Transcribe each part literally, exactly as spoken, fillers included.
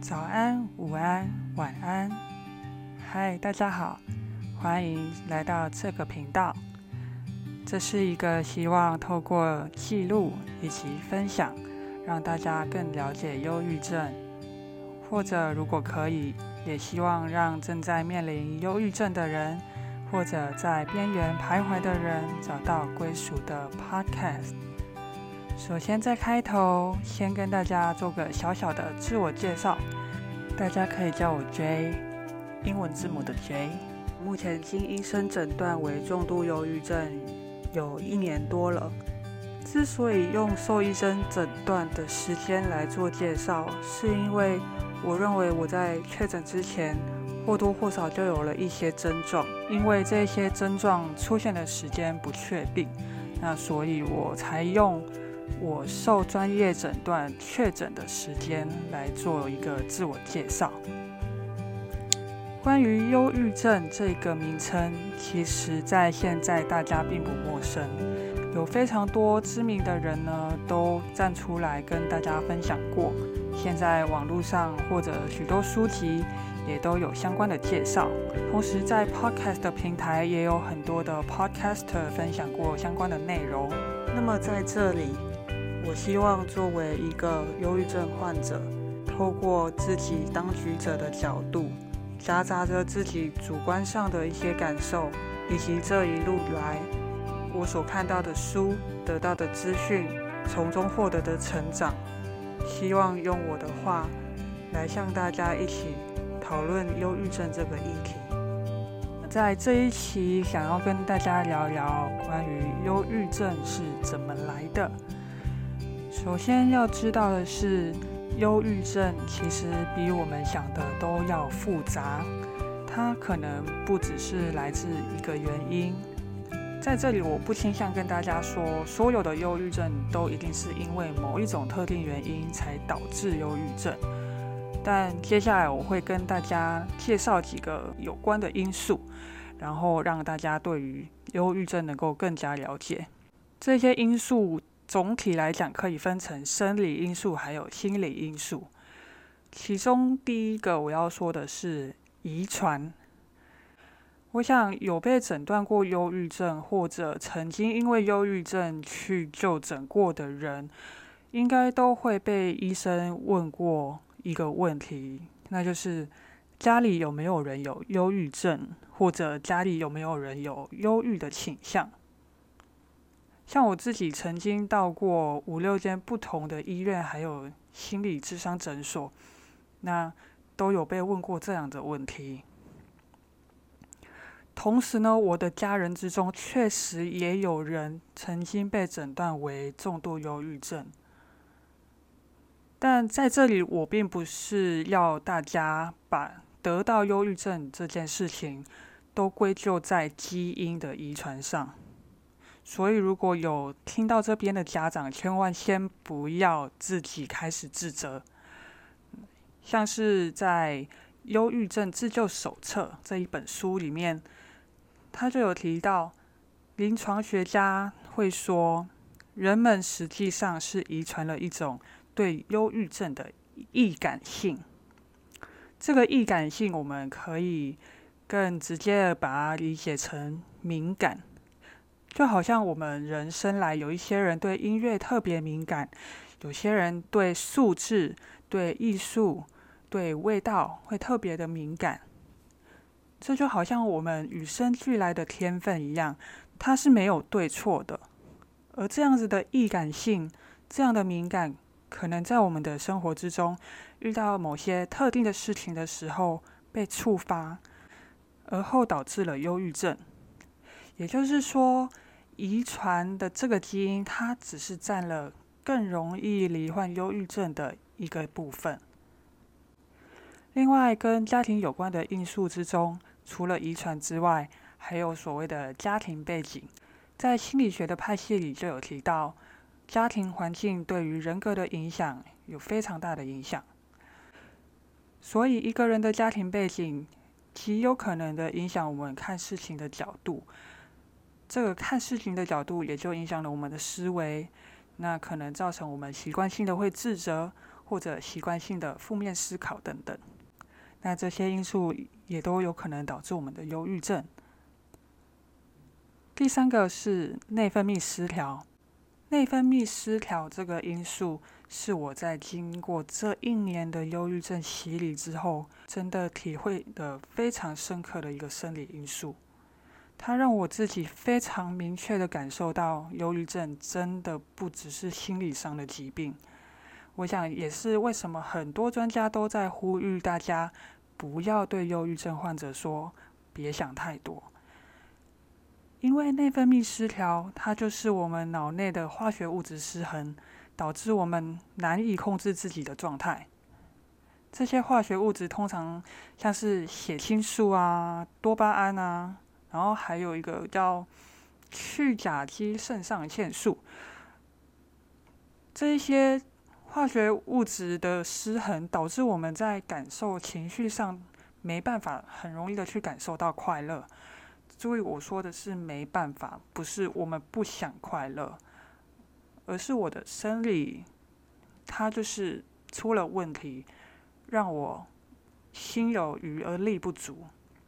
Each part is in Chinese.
早安、午安、晚安。嗨，大家好，欢迎来到这个频道。这是一个希望透过记录以及分享，让大家更了解忧郁症，或者如果可以，也希望让正在面临忧郁症的人，或者在边缘徘徊的人找到归属的 podcast。首先在开头先跟大家做个小小的自我介绍，大家可以叫我 J， 英文字母的 J。 目前经医生诊断为重度忧郁症有一年多了。之所以用兽医生诊断的时间来做介绍，是因为我认为我在确诊之前或多或少就有了一些症状，因为这些症状出现的时间不确定，那所以我才用我受专业诊断确诊的时间来做一个自我介绍。关于忧郁症这个名称，其实在现在大家并不陌生，有非常多知名的人呢都站出来跟大家分享过，现在网络上或者许多书籍也都有相关的介绍，同时在 podcast 的平台也有很多的 podcaster 分享过相关的内容。那么在这里，我希望作为一个忧郁症患者，透过自己当局者的角度，夹杂着自己主观上的一些感受，以及这一路来我所看到的书、得到的资讯，从中获得的成长，希望用我的话来向大家一起讨论忧郁症这个议题。在这一期想要跟大家聊聊关于忧郁症是怎么来的。首先要知道的是，忧郁症其实比我们想的都要复杂，它可能不只是来自一个原因。在这里我不倾向跟大家说所有的忧郁症都一定是因为某一种特定原因才导致忧郁症，但接下来我会跟大家介绍几个有关的因素，然后让大家对于忧郁症能够更加了解。这些因素总体来讲可以分成生理因素还有心理因素。其中第一个我要说的是遗传。我想有被诊断过忧郁症或者曾经因为忧郁症去就诊过的人，应该都会被医生问过一个问题，那就是家里有没有人有忧郁症，或者家里有没有人有忧郁的倾向。像我自己曾经到过五六间不同的医院还有心理咨商诊所，那都有被问过这样的问题。同时呢，我的家人之中确实也有人曾经被诊断为重度忧郁症。但在这里我并不是要大家把得到忧郁症这件事情都归咎在基因的遗传上，所以如果有听到这边的家长，千万先不要自己开始自责。像是在《忧郁症自救手册》这一本书里面，他就有提到，临床学家会说，人们实际上是遗传了一种对忧郁症的易感性。这个易感性我们可以更直接的把它理解成敏感，就好像我们人生来有一些人对音乐特别敏感，有些人对数字、对艺术、对味道会特别的敏感。这就好像我们与生俱来的天分一样，它是没有对错的。而这样子的易感性，这样的敏感，可能在我们的生活之中遇到某些特定的事情的时候被触发，而后导致了忧郁症。也就是说，遗传的这个基因，它只是占了更容易罹患忧郁症的一个部分。另外，跟家庭有关的因素之中，除了遗传之外，还有所谓的家庭背景。在心理学的派系里就有提到，家庭环境对于人格的影响有非常大的影响。所以一个人的家庭背景极有可能的影响我们看事情的角度，这个看事情的角度也就影响了我们的思维，那可能造成我们习惯性的会自责， 或者习惯性的负面思考等等。那这些因素也都有可能导致我们的忧郁症。第三个是内分泌失调。内分泌失调这个因素是我在经过这一年的忧郁症洗礼之后，真的体会的非常深刻的一个生理因素。它让我自己非常明确的感受到，忧郁症真的不只是心理上的疾病。我想也是为什么很多专家都在呼吁大家不要对忧郁症患者说别想太多。因为内分泌失调，它就是我们脑内的化学物质失衡，导致我们难以控制自己的状态。这些化学物质通常像是血清素啊、多巴胺啊，然后还有一个叫去甲基肾上腺素。这一些化学物质的失衡，导致我们在感受情绪上没办法很容易的去感受到快乐。注意我说的是没办法，不是我们不想快乐，而是我的生理它就是出了问题，让我心有余而力不足。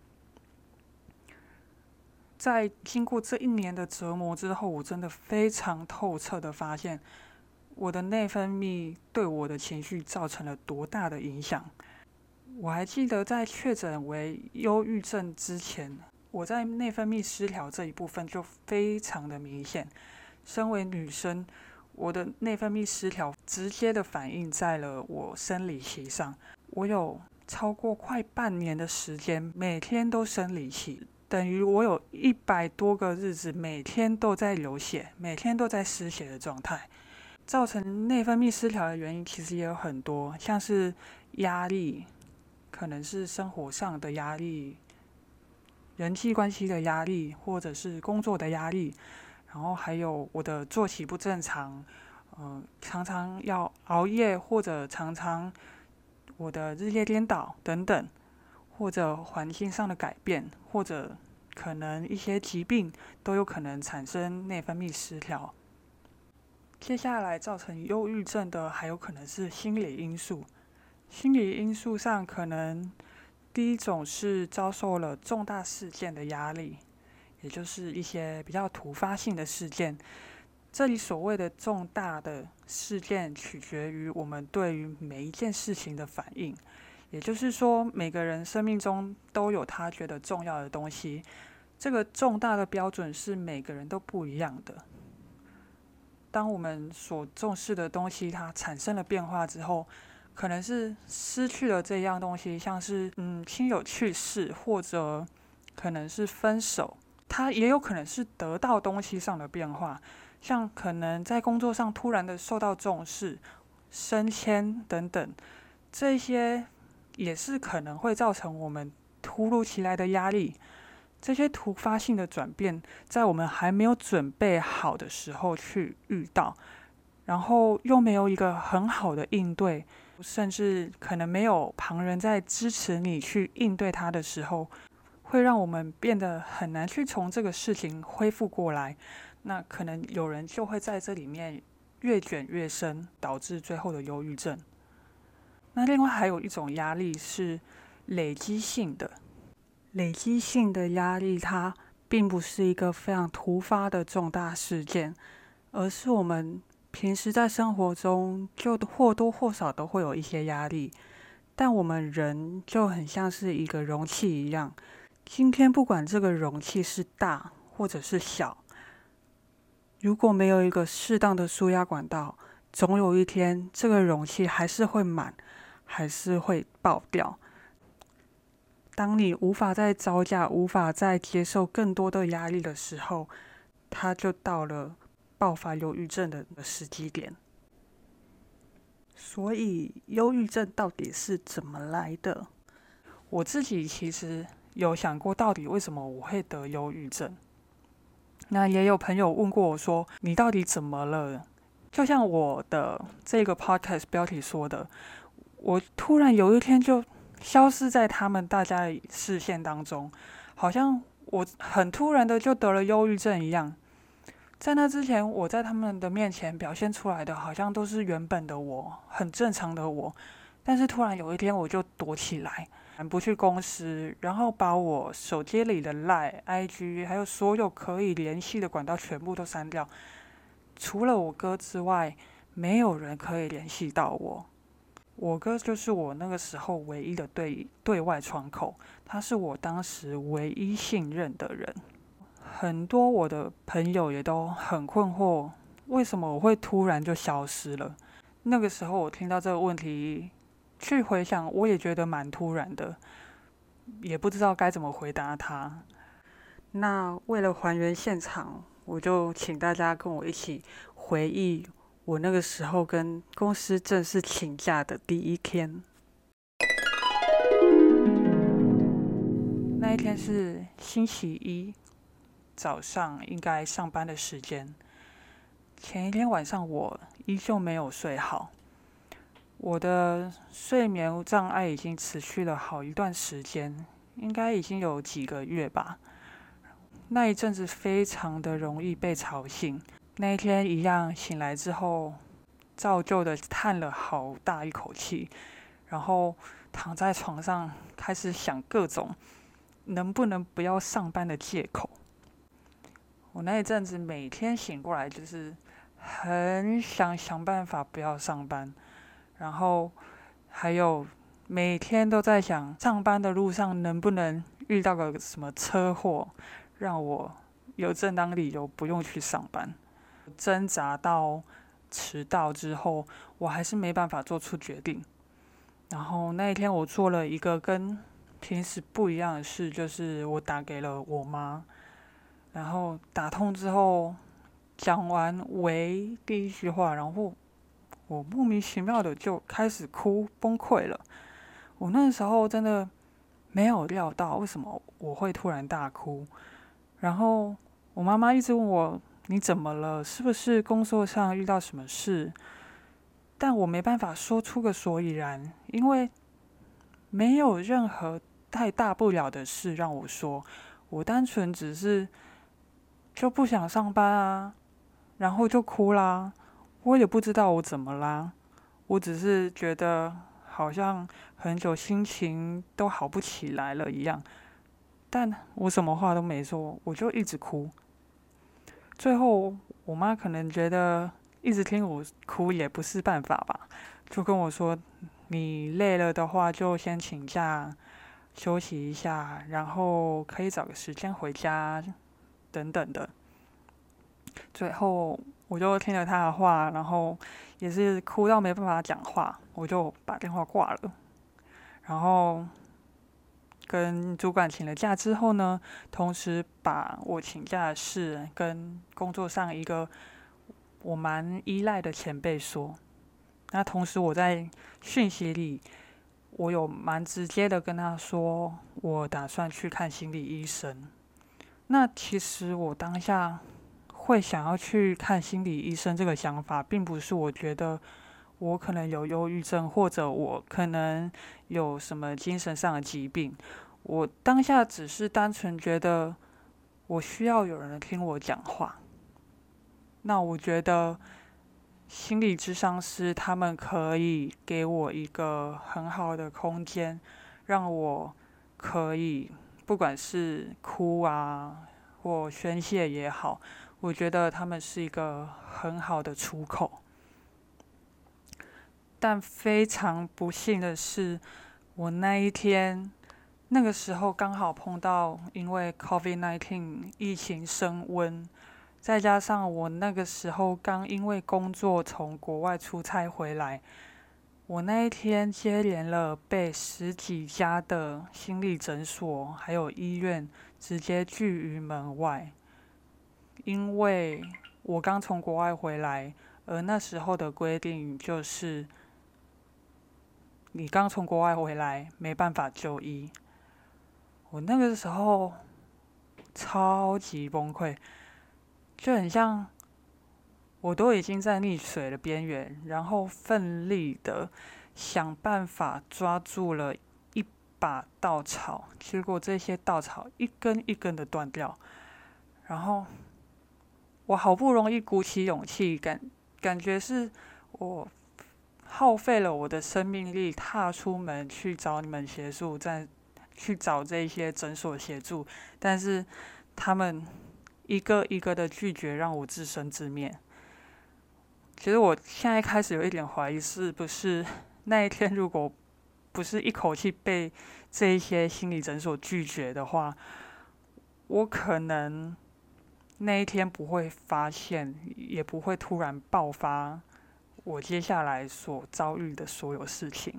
在经过这一年的折磨之后，我真的非常透彻的发现，我的内分泌对我的情绪造成了多大的影响。我还记得在确诊为忧郁症之前，我在内分泌失调这一部分就非常的明显。身为女生，我的内分泌失调直接的反映在了我生理期上。我有超过快半年的时间，每天都生理期，等于我有一百多个日子每天都在流血，每天都在失血的状态。造成内分泌失调的原因其实也有很多，像是压力，可能是生活上的压力、人际关系的压力，或者是工作的压力，然后还有我的作息不正常，呃，常常要熬夜，或者常常我的日夜颠倒等等，或者环境上的改变，或者可能一些疾病都有可能产生内分泌失调。接下来造成忧郁症的还有可能是心理因素。心理因素上，可能第一种是遭受了重大事件的压力，也就是一些比较突发性的事件。这里所谓的重大的事件，取决于我们对于每一件事情的反应。也就是说，每个人生命中都有他觉得重要的东西，这个重大的标准是每个人都不一样的。当我们所重视的东西它产生了变化之后，可能是失去了这样东西，像是嗯亲友去世，或者可能是分手，它也有可能是得到东西上的变化，像可能在工作上突然的受到重视、升迁等等，这些也是可能会造成我们突如其来的压力。这些突发性的转变，在我们还没有准备好的时候去遇到，然后又没有一个很好的应对，甚至可能没有旁人在支持你去应对它的时候，会让我们变得很难去从这个事情恢复过来。那可能有人就会在这里面越卷越深，导致最后的忧郁症。那另外还有一种压力是累积性的。累积性的压力，它并不是一个非常突发的重大事件，而是我们平时在生活中就或多或少都会有一些压力，但我们人就很像是一个容器一样，今天不管这个容器是大或者是小，如果没有一个适当的输压管道，总有一天这个容器还是会满，还是会爆掉。当你无法再招架，无法再接受更多的压力的时候，它就到了爆发忧郁症的时机点。所以，忧郁症到底是怎么来的？我自己其实有想过，到底为什么我会得忧郁症？那也有朋友问过我说：“你到底怎么了？”就像我的这个 podcast 标题说的，我突然有一天就消失在他们大家的视线当中，好像我很突然的就得了忧郁症一样。 在那之前，我在他们的面前表现出来的好像都是原本的我，很正常的我。但是突然有一天，我就躲起来，不去公司，然后把我手机里的 Line、I G 还有所有可以联系的管道全部都删掉。除了我哥之外，没有人可以联系到我。我哥就是我那个时候唯一的对对外窗口，他是我当时唯一信任的人。很多我的朋友也都很困惑，为什么我会突然就消失了？那个时候我听到这个问题，去回想，我也觉得蛮突然的，也不知道该怎么回答他。那为了还原现场，我就请大家跟我一起回忆我那个时候跟公司正式请假的第一天。那一天是星期一早上，应该上班的时间。前一天晚上我依旧没有睡好，我的睡眠障碍已经持续了好一段时间，应该已经有几个月吧。那一阵子非常的容易被吵醒。那一天一样醒来之后，照旧的叹了好大一口气，然后躺在床上开始想各种能不能不要上班的借口。我那一阵子每天醒过来就是很想想办法不要上班，然后还有每天都在想上班的路上能不能遇到个什么车祸，让我有正当理由不用去上班。挣扎到迟到之后，我还是没办法做出决定。然后那一天我做了一个跟平时不一样的事，就是我打给了我妈。然后打通之后，讲完喂第一句话，然后我莫名其妙的就开始哭崩溃了。我那时候真的没有料到为什么我会突然大哭。然后我妈妈一直问我你怎么了，是不是工作上遇到什么事？但我没办法说出个所以然，因为没有任何太大不了的事让我说，我单纯只是就不想上班啊，然后就哭啦。我也不知道我怎么啦，我只是觉得好像很久心情都好不起来了一样，但我什么话都没说，我就一直哭。最后我妈可能觉得一直听我哭也不是办法吧，就跟我说你累了的话就先请假休息一下，然后可以找个时间回家等等的。最后我就听了他的话，然后也是哭到没办法讲话，我就把电话挂了。然后跟主管请了假之后呢，同时把我请假的事跟工作上一个我蛮依赖的前辈说。那同时我在讯息里，我有蛮直接的跟他说，我打算去看心理医生。那其实我当下会想要去看心理医生这个想法，并不是我觉得我可能有忧郁症，或者我可能有什么精神上的疾病。我当下只是单纯觉得我需要有人听我讲话。那我觉得心理咨商师他们可以给我一个很好的空间，让我可以不管是哭啊或宣泄也好，我觉得他们是一个很好的出口。但非常不幸的是，我那一天那个时候刚好碰到因为 COVID 十九 疫情升温，再加上我那个时候刚因为工作从国外出差回来，我那一天接连了被十几家的心理诊所还有医院直接拒于门外。因为我刚从国外回来，而那时候的规定就是你刚从国外回来没办法就医。我那个时候超级崩溃，就很像我都已经在溺水的边缘，然后奋力的想办法抓住了一把稻草，结果这些稻草一根一根的断掉，然后我好不容易鼓起勇气，感感觉是我耗费了我的生命力，踏出门去找你们协助，再去找这些诊所协助，但是他们一个一个的拒绝，让我自生自灭。其实我现在开始有一点怀疑，是不是那一天如果不是一口气被这一些心理诊所拒绝的话，我可能那一天不会发现，也不会突然爆发我接下来所遭遇的所有事情。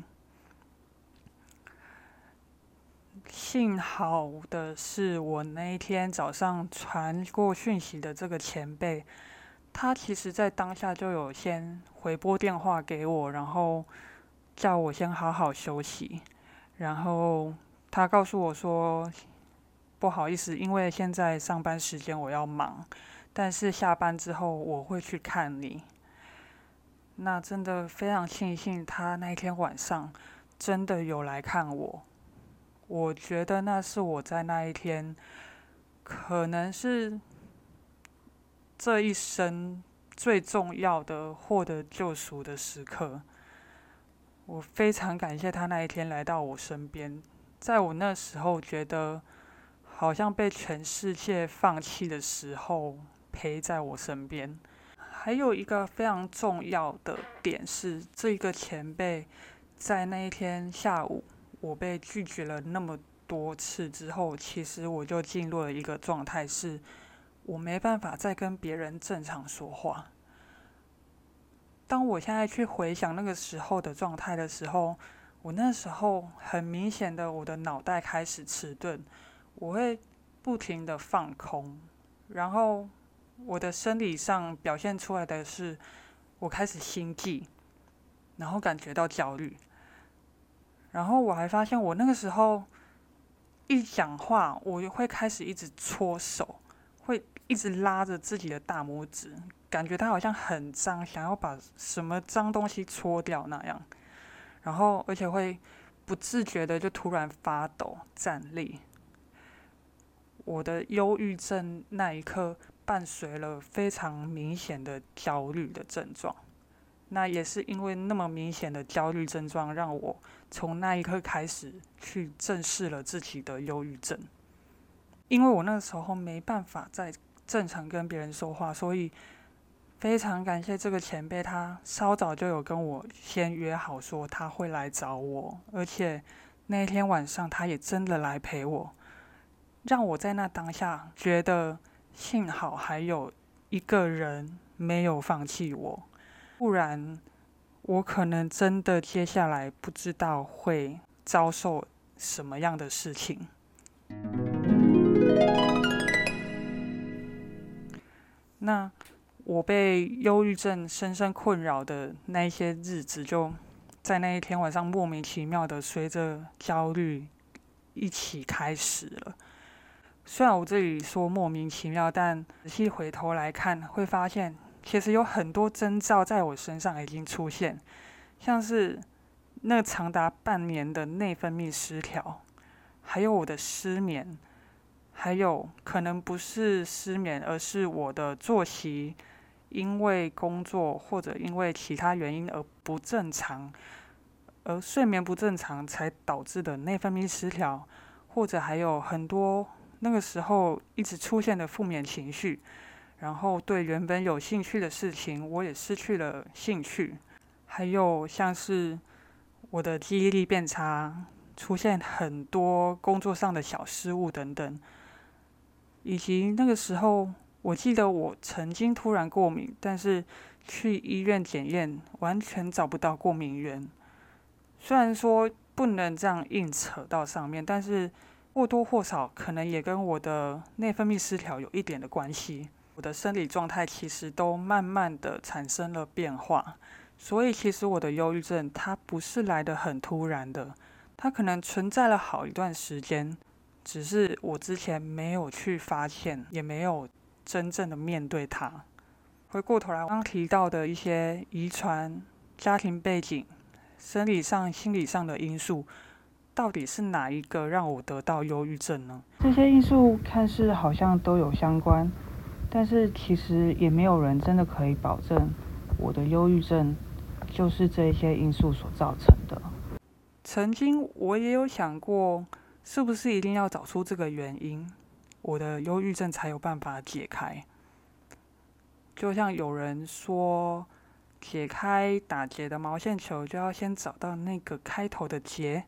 幸好的是，我那一天早上传过讯息的这个前辈，他其实在当下就有先回拨电话给我，然后叫我先好好休息。然后他告诉我说，不好意思，因为现在上班时间我要忙，但是下班之后我会去看你。那真的非常庆幸他那一天晚上真的有来看我。我觉得那是我在那一天可能是这一生最重要的获得救赎的时刻。我非常感谢他那一天来到我身边，在我那时候觉得好像被全世界放弃的时候，陪在我身边。还有一个非常重要的点是，这个前辈在那一天下午我被拒绝了那么多次之后，其实我就进入了一个状态，是我没办法再跟别人正常说话。当我现在去回想那个时候的状态的时候，我那时候很明显的，我的脑袋开始迟钝，我会不停的放空，然后我的生理上表现出来的是，我开始心悸，然后感觉到焦虑。然后我还发现，我那个时候一讲话，我会开始一直搓手，会一直拉着自己的大拇指，感觉它好像很脏，想要把什么脏东西搓掉那样。然后，而且会不自觉的就突然发抖、站立。我的忧郁症那一刻伴随了非常明显的焦虑的症状。那也是因为那么明显的焦虑症状，让我从那一刻开始去正视了自己的忧郁症。因为我那时候没办法再正常跟别人说话，所以非常感谢这个前辈，他稍早就有跟我先约好说他会来找我，而且那一天晚上他也真的来陪我，让我在那当下觉得幸好还有一个人没有放弃我。不然我可能真的接下来不知道会遭受什么样的事情。那我被忧郁症深深困扰的那一些日子，就在那一天晚上莫名其妙的随着焦虑一起开始了。虽然我这里说莫名其妙，但仔细回头来看，会发现其实有很多征兆在我身上已经出现，像是那长达半年的内分泌失调，还有我的失眠，还有可能不是失眠，而是我的作息因为工作或者因为其他原因而不正常，而睡眠不正常才导致的内分泌失调，或者还有很多那个时候一直出现的负面情绪。然后对原本有兴趣的事情，我也失去了兴趣。还有像是我的记忆力变差，出现很多工作上的小失误等等。以及那个时候，我记得我曾经突然过敏，但是去医院检验，完全找不到过敏源。虽然说不能这样硬扯到上面，但是或多或少可能也跟我的内分泌失调有一点的关系。我的生理状态其实都慢慢的产生了变化，所以其实我的忧郁症它不是来得很突然的，它可能存在了好一段时间，只是我之前没有去发现，也没有真正的面对它。回过头来，刚刚提到的一些遗传、家庭背景、生理上、心理上的因素，到底是哪一个让我得到忧郁症呢？这些因素看似好像都有相关， 但是其实也没有人真的可以保证我的忧郁症就是这些因素所造成的。曾经我也有想过，是不是一定要找出这个原因，我的忧郁症才有办法解开。就像有人说，解开打结的毛线球，就要先找到那个开头的结。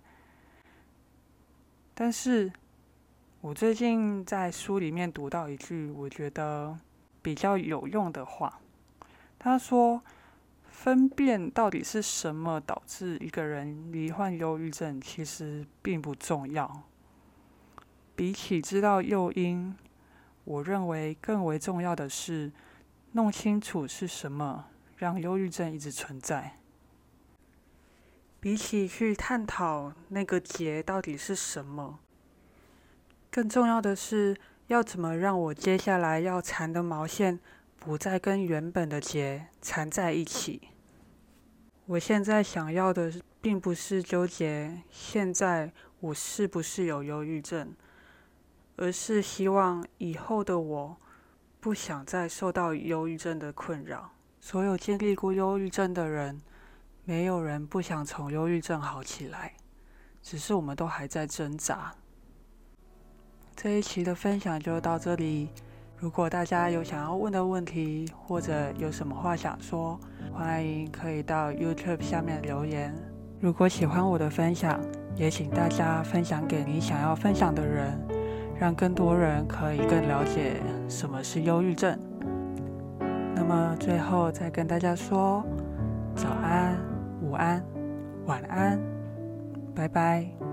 但是我最近在书里面读到一句我觉得比较有用的话，他说分辨到底是什么导致一个人罹患忧郁症其实并不重要，比起知道诱因，我认为更为重要的是弄清楚是什么让忧郁症一直存在。比起去探讨那个结到底是什么，更重要的是要怎么让我接下来要缠的毛线不再跟原本的结缠在一起。我现在想要的并不是纠结现在我是不是有忧郁症，而是希望以后的我不想再受到忧郁症的困扰。所有经历过忧郁症的人，没有人不想从忧郁症好起来，只是我们都还在挣扎。这一期的分享就到这里，如果大家有想要问的问题，或者有什么话想说，欢迎可以到 YouTube 下面留言。如果喜欢我的分享，也请大家分享给你想要分享的人，让更多人可以更了解什么是忧郁症。那么最后再跟大家说早安、午安、晚安，拜拜。